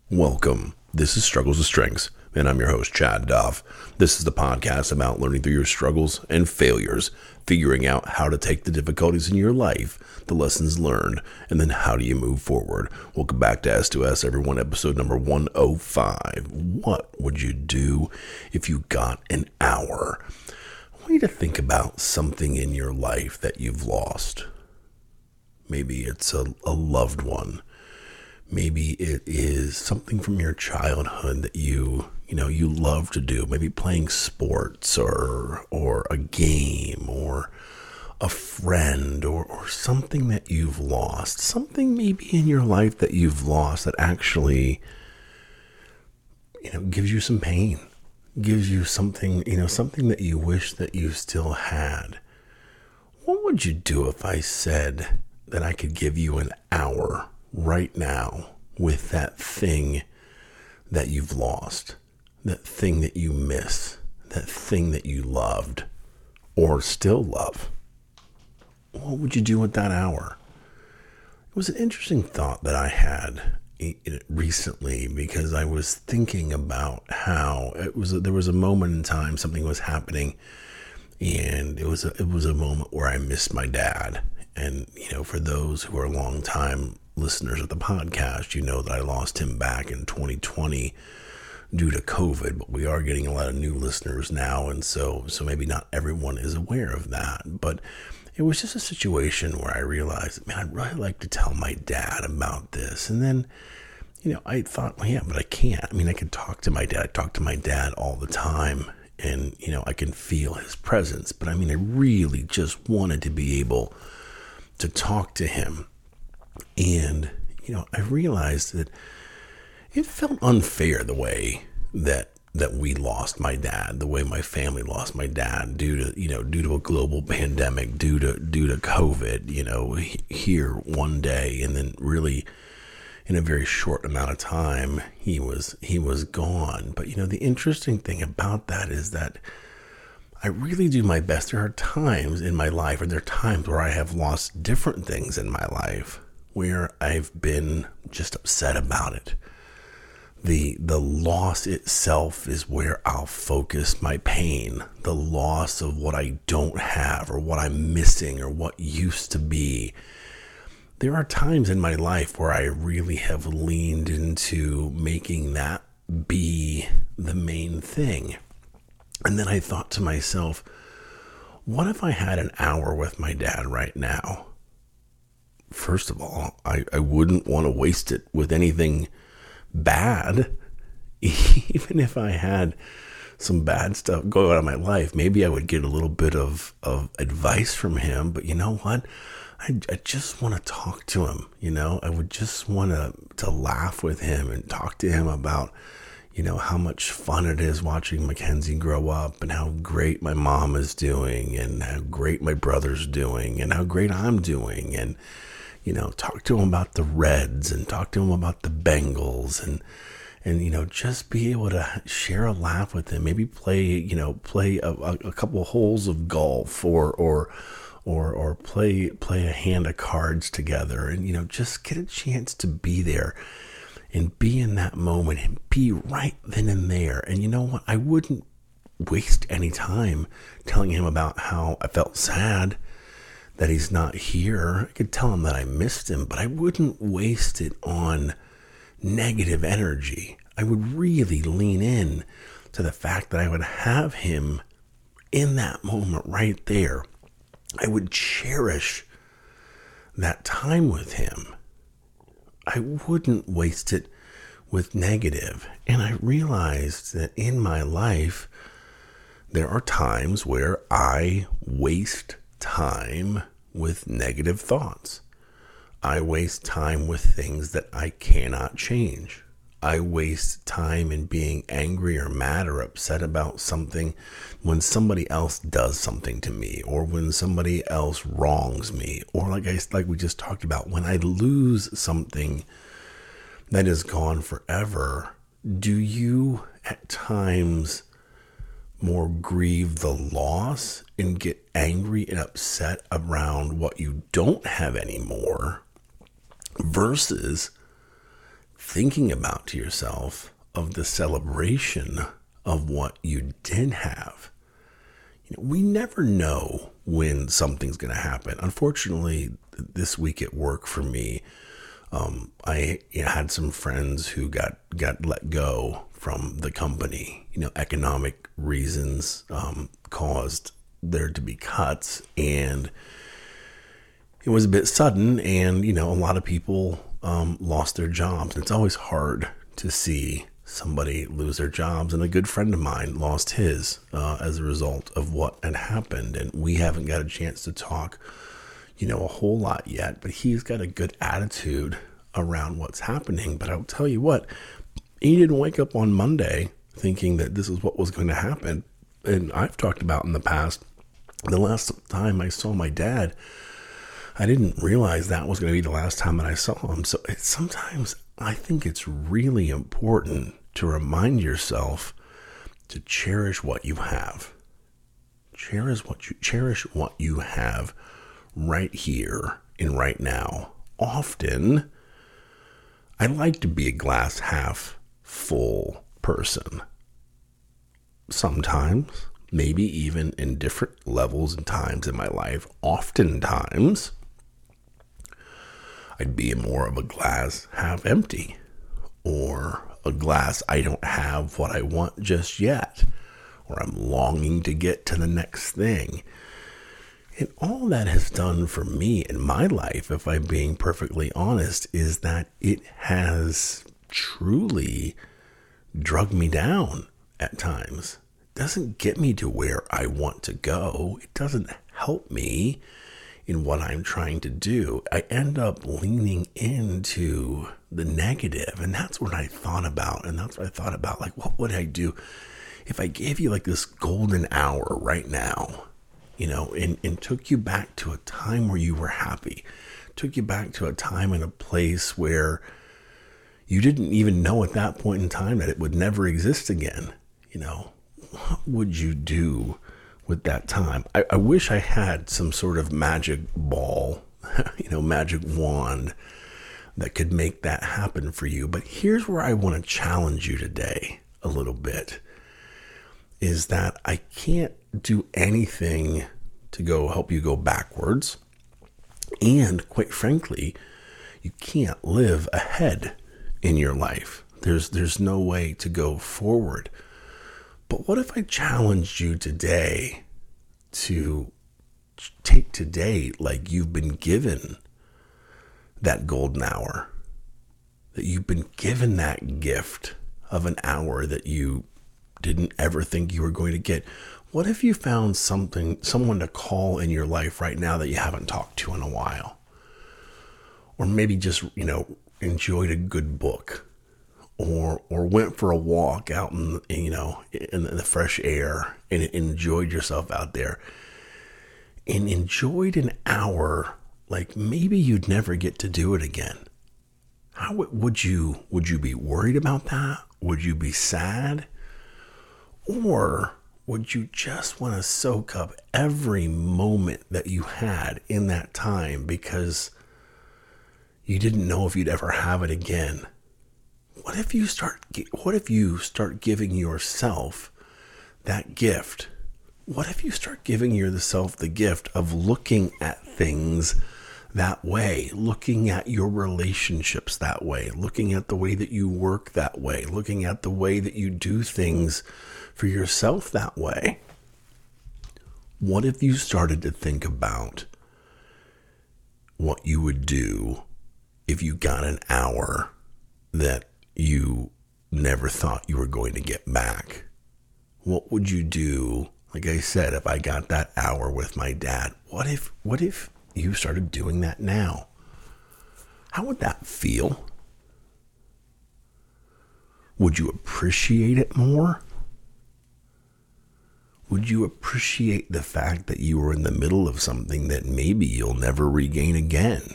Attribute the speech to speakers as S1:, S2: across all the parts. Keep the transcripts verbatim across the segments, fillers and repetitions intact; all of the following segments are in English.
S1: Welcome. This is Struggles with Strengths, and I'm your host, Chad Duff. This is the podcast about learning through your struggles and failures, figuring out how to take the difficulties in your life, the lessons learned, and then how do you move forward. Welcome back to S two S, everyone, episode number one oh five. What would you do if you got an hour? I want you to think about something in your life that you've lost. Maybe it's a, a loved one. Maybe it is something from your childhood that you, you know, you love to do. Maybe playing sports or or a game or a friend or, or something that you've lost. Something maybe in your life that you've lost that actually, you know, gives you some pain. Gives you something, you know, something that you wish that you still had. What would you do if I said that I could give you an hour right now with that thing that you've lost, that thing that you miss, that thing that you loved or still love? What would you do with that hour? It was an interesting thought that I had recently because I was thinking about how it was, there was a moment in time, something was happening, and it was a, it was a moment where I missed my dad. And, you know, for those who are long time listeners of the podcast, you know that I lost him back in twenty twenty due to COVID, but we are getting a lot of new listeners now. And so, so maybe not everyone is aware of that, but it was just a situation where I realized, man, I'd really like to tell my dad about this. And then, you know, I thought, well, yeah, but I can't. I mean, I could talk to my dad. I talk to my dad all the time and, you know, I can feel his presence, but I mean, I really just wanted to be able to talk to him. And, you know, I realized that it felt unfair the way that that we lost my dad, the way my family lost my dad due to, you know, due to a global pandemic, due to due to COVID, you know, here one day, and then really in a very short amount of time, he was he was gone. But, you know, the interesting thing about that is that I really do my best. There are times in my life, or there are times where I have lost different things in my life where I've been just upset about it. The the loss itself is where I'll focus my pain. The loss of what I don't have or what I'm missing or what used to be. There are times in my life where I really have leaned into making that be the main thing. And then I thought to myself, what if I had an hour with my dad right now? First of all, I, I wouldn't want to waste it with anything bad. Even if I had some bad stuff going on in my life, maybe I would get a little bit of, of advice from him. But you know what? I, I just want to talk to him. You know, I would just want to, to laugh with him and talk to him about, you know, how much fun it is watching Mackenzie grow up and how great my mom is doing and how great my brother's doing and how great I'm doing. And, you know, talk to him about the Reds and talk to him about the Bengals and, and, you know, just be able to share a laugh with him. Maybe play, you know, play a, a couple holes of golf or, or, or, or play, play a hand of cards together and, you know, just get a chance to be there and be in that moment and be right then and there. And you know what? I wouldn't waste any time telling him about how I felt sad that he's not here. I could tell him that I missed him, but I wouldn't waste it on negative energy. I would really lean in to the fact that I would have him in that moment right there. I would cherish that time with him. I wouldn't waste it with negative. And I realized that in my life, there are times where I waste time with negative thoughts. I waste time with things that I cannot change. I waste time in being angry or mad or upset about something when somebody else does something to me or when somebody else wrongs me, or like I like we just talked about, when I lose something that is gone forever. Do you at times more grieve the loss and get angry and upset around what you don't have anymore versus thinking about to yourself of the celebration of what you did have. You know, we never know when something's going to happen. Unfortunately, this week at work for me, um, I you know, had some friends who got, got let go from the company. You know, economic reasons um, caused there to be cuts, and it was a bit sudden, and, you know, a lot of people um, lost their jobs. It's always hard to see somebody lose their jobs, and a good friend of mine lost his uh, as a result of what had happened, and we haven't got a chance to talk, you know, a whole lot yet, but he's got a good attitude around what's happening. But I'll tell you what, he didn't wake up on Monday thinking that this is what was going to happen. And I've talked about in the past, the last time I saw my dad, I didn't realize that was going to be the last time that I saw him. So it's, sometimes I think it's really important to remind yourself to cherish what you have. Cherish what you cherish what you have right here and right now. Often, I like to be a glass half full person. Sometimes, maybe even in different levels and times in my life, oftentimes, I'd be more of a glass half empty, or a glass I don't have what I want just yet, or I'm longing to get to the next thing. And all that has done for me in my life, if I'm being perfectly honest, is that it has truly drug me down at times. It doesn't get me to where I want to go. It doesn't help me in what I'm trying to do. I end up leaning into the negative, and that's what I thought about. And that's what I thought about, like, what would I do if I gave you like this golden hour right now, you know, and, and took you back to a time where you were happy, took you back to a time and a place where you didn't even know at that point in time that it would never exist again. You know, what would you do with that time? I, I wish I had some sort of magic ball, you know, magic wand that could make that happen for you. But here's where I want to challenge you today a little bit, is that I can't do anything to go help you go backwards. And quite frankly, you can't live ahead in your life. There's there's no way to go forward. But what if I challenged you today to take today like you've been given that golden hour, that you've been given that gift of an hour that you didn't ever think you were going to get? What if you found something, someone to call in your life right now that you haven't talked to in a while? Or maybe just, you know, enjoyed a good book, or or went for a walk out in, you know, in the fresh air and enjoyed yourself out there, and enjoyed an hour like maybe you'd never get to do it again. How would you would you be worried about that? Would you be sad? Or would you just want to soak up every moment that you had in that time because you didn't know if you'd ever have it again? What if you start what if you start giving yourself that gift? What if you start giving yourself the gift of looking at things that way, looking at your relationships that way, looking at the way that you work that way, looking at the way that you do things for yourself that way? What if you started to think about what you would do if you got an hour that you never thought you were going to get back? What would you do? Like I said, if I got that hour with my dad, what if, what if you started doing that now? How would that feel? Would you appreciate it more? Would you appreciate the fact that you were in the middle of something that maybe you'll never regain again?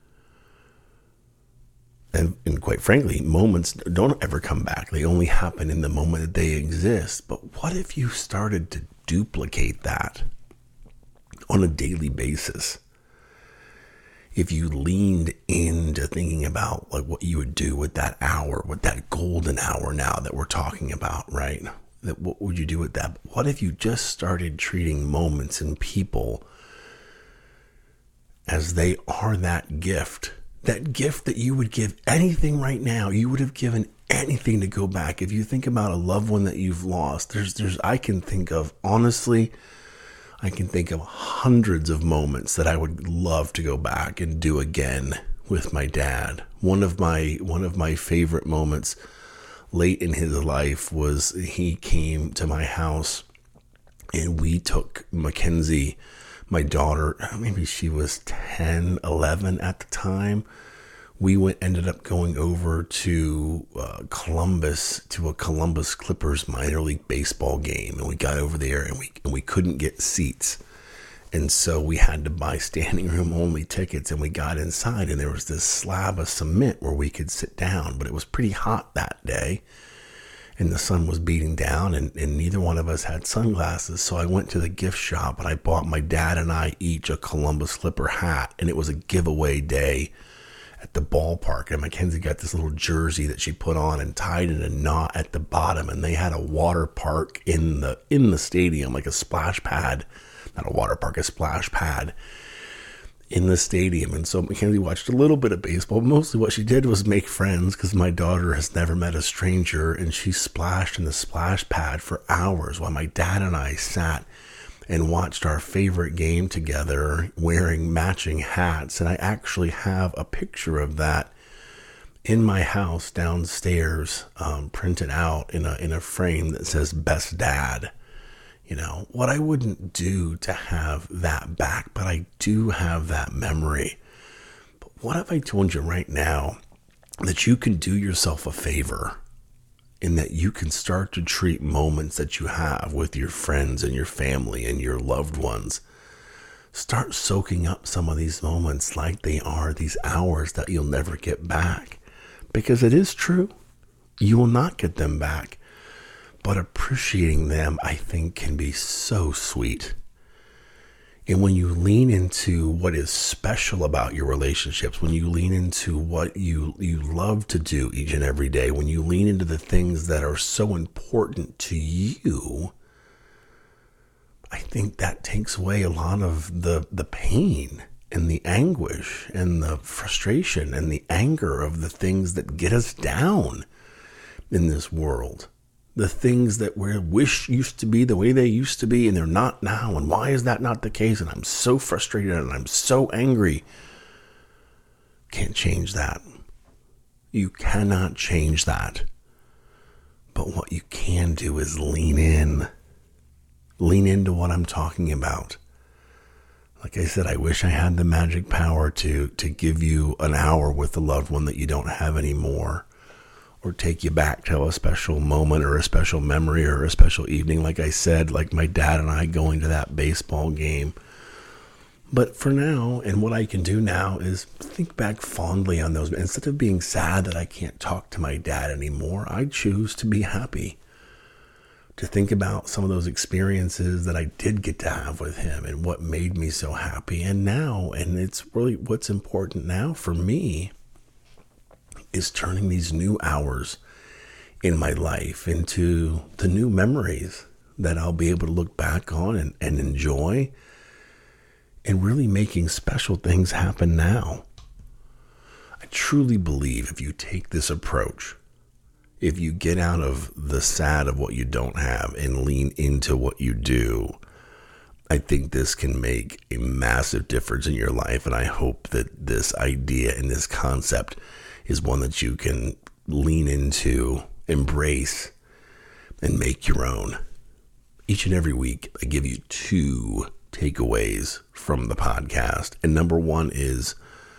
S1: And, and quite frankly, moments don't ever come back. They only happen in the moment that they exist. But what if you started to duplicate that on a daily basis? if you leaned into thinking about like what you would do with that hour, with that golden hour now that we're talking about, right? That what would you do with that? What if you just started treating moments and people as they are that gift? That gift that you would give anything right now. You would have given anything to go back. If you think about a loved one that you've lost, there's, there's, I can think of, honestly, I can think of hundreds of moments that I would love to go back and do again with my dad. One of my, one of my favorite moments late in his life was he came to my house and we took Mackenzie, my daughter, maybe she was ten, eleven at the time. We went, ended up going over to uh, Columbus, to a Columbus Clippers minor league baseball game. And we got over there and we, and we couldn't get seats. And so we had to buy standing room only tickets, and we got inside and there was this slab of cement where we could sit down, but it was pretty hot that day. And the sun was beating down, and, and neither one of us had sunglasses. So I went to the gift shop and I bought my dad and I each a Columbus Clipper hat. And it was a giveaway day at the ballpark. And Mackenzie got this little jersey that she put on and tied in a knot at the bottom. And they had a water park in the in the stadium, like a splash pad. Not a water park, a splash pad in the stadium. And so Mackenzie watched a little bit of baseball. Mostly what she did was make friends, because my daughter has never met a stranger, and she splashed in the splash pad for hours while my dad and I sat and watched our favorite game together wearing matching hats. And I actually have a picture of that in my house downstairs, um, printed out in a in a frame that says Best Dad. You know, what I wouldn't do to have that back, but I do have that memory. But what if I told you right now that you can do yourself a favor, in that you can start to treat moments that you have with your friends and your family and your loved ones, start soaking up some of these moments like they are these hours that you'll never get back. Because it is true, you will not get them back. But appreciating them, I think, can be so sweet. And when you lean into what is special about your relationships, when you lean into what you, you love to do each and every day, when you lean into the things that are so important to you, I think that takes away a lot of the, the pain and the anguish and the frustration and the anger of the things that get us down in this world. The things that we wish used to be the way they used to be, and they're not now. And why is that not the case? And I'm so frustrated and I'm so angry. Can't change that. You cannot change that. But what you can do is lean in. Lean into what I'm talking about. Like I said, I wish I had the magic power to, to give you an hour with a loved one that you don't have anymore. Or take you back to a special moment or a special memory or a special evening, like I said, like my dad and I going to that baseball game. But for now, and what I can do now is think back fondly on those. Instead of being sad that I can't talk to my dad anymore, I choose to be happy. To think about some of those experiences that I did get to have with him and what made me so happy. And now, and it's really what's important now for me, is turning these new hours in my life into the new memories that I'll be able to look back on and, and enjoy, and really making special things happen now. I truly believe if you take this approach, if you get out of the sad of what you don't have and lean into what you do, I think this can make a massive difference in your life. And I hope that this idea and this concept is one that you can lean into, embrace, and make your own. Each and every week, I give you two takeaways from the podcast. And number one is,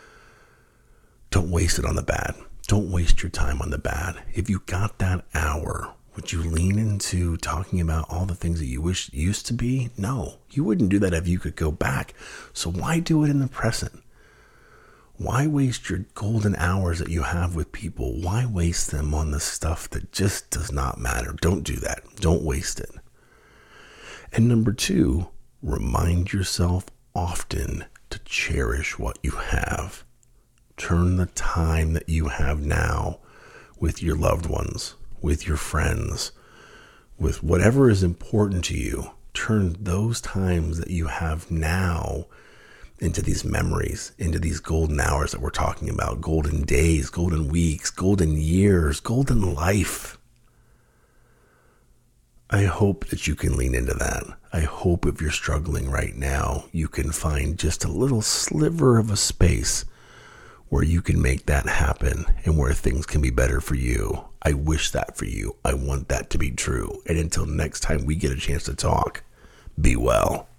S1: don't waste it on the bad. Don't waste your time on the bad. If you got that hour, would you lean into talking about all the things that you wish used to be? No, you wouldn't do that if you could go back. So why do it in the present? Why waste your golden hours that you have with people? Why waste them on the stuff that just does not matter? Don't do that. Don't waste it. And number two, remind yourself often to cherish what you have. Turn the time that you have now with your loved ones, with your friends, with whatever is important to you. Turn those times that you have now into these memories, into these golden hours that we're talking about, golden days, golden weeks, golden years, golden life. I hope that you can lean into that. I hope if you're struggling right now, you can find just a little sliver of a space where you can make that happen and where things can be better for you. I wish that for you. I want that to be true. And until next time we get a chance to talk, be well.